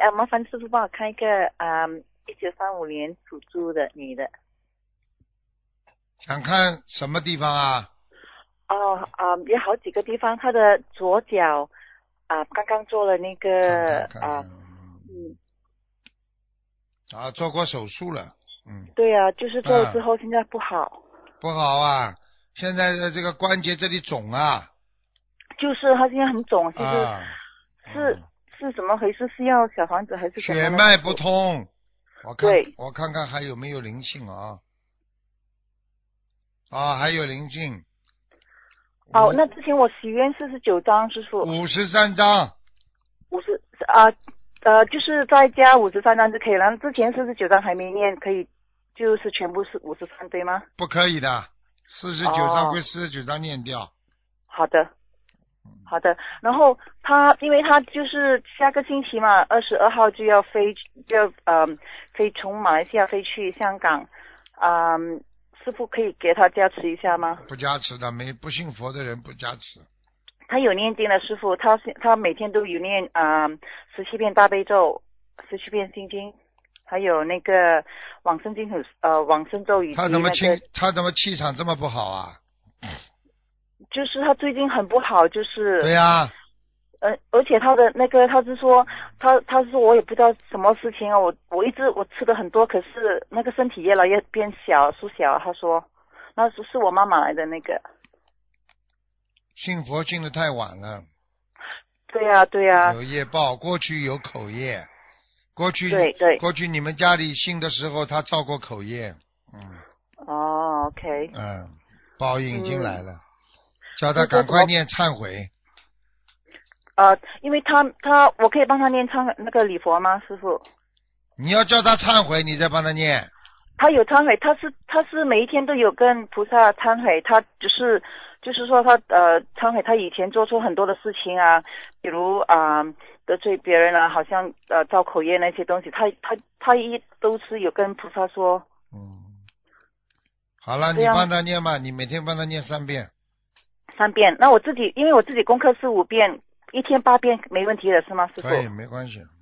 麻烦师傅帮我看一个1935年属猪的女的。 想看什么地方啊？ 有好几个地方，她的左脚刚刚做了那个看，做过手术了， 对啊，就是做了之后现在不好。 不好啊，现在的这个关节这里肿啊。 就是她现在很肿，其实是怎么回事？是要小房子还是什么？ 血脉不通。 对， 我看看还有没有灵性啊？还有灵性。 那之前我许愿49张，师傅。 53张。 就是再加53张就可以了。之前49张还没念，可以就是全部是53，对吗？ 不可以的，49张归49张念掉。 好的。然后因为他就是下个星期嘛，22号就要飞从马来西亚飞去香港，师傅可以给他加持一下吗？ 不加持的，不信佛的人不加持。 他有念经的，师傅，他每天都有念17遍大悲咒，17遍心经，还有那个往生咒以及他怎么气场这么不好啊？ 就是他最近很不好，就是。 对呀。 而且他的那个，他是说我也不知道什么事情啊，我吃的很多，可是那个身体越来越变小，缩小。他说，那是我妈妈来的那个。 信佛信得太晚了。 对呀。 有业报，过去有口业，过去你们家里信的时候，他造过口业。 OK。 报应已经来了，叫他赶快念忏悔。 因为我可以帮他念那个礼佛吗，师傅？ 你要叫他忏悔，你再帮他念。 他有忏悔，他是每一天都有跟菩萨忏悔，他就是说他忏悔他以前做出很多的事情啊，比如得罪别人啊，好像造口业那些东西，他都是有跟菩萨说。 好了，你帮他念吧，你每天帮他念3遍。 3遍，那因为我自己功课是5遍，一天8遍没问题的是吗，师傅？ 可以，没关系。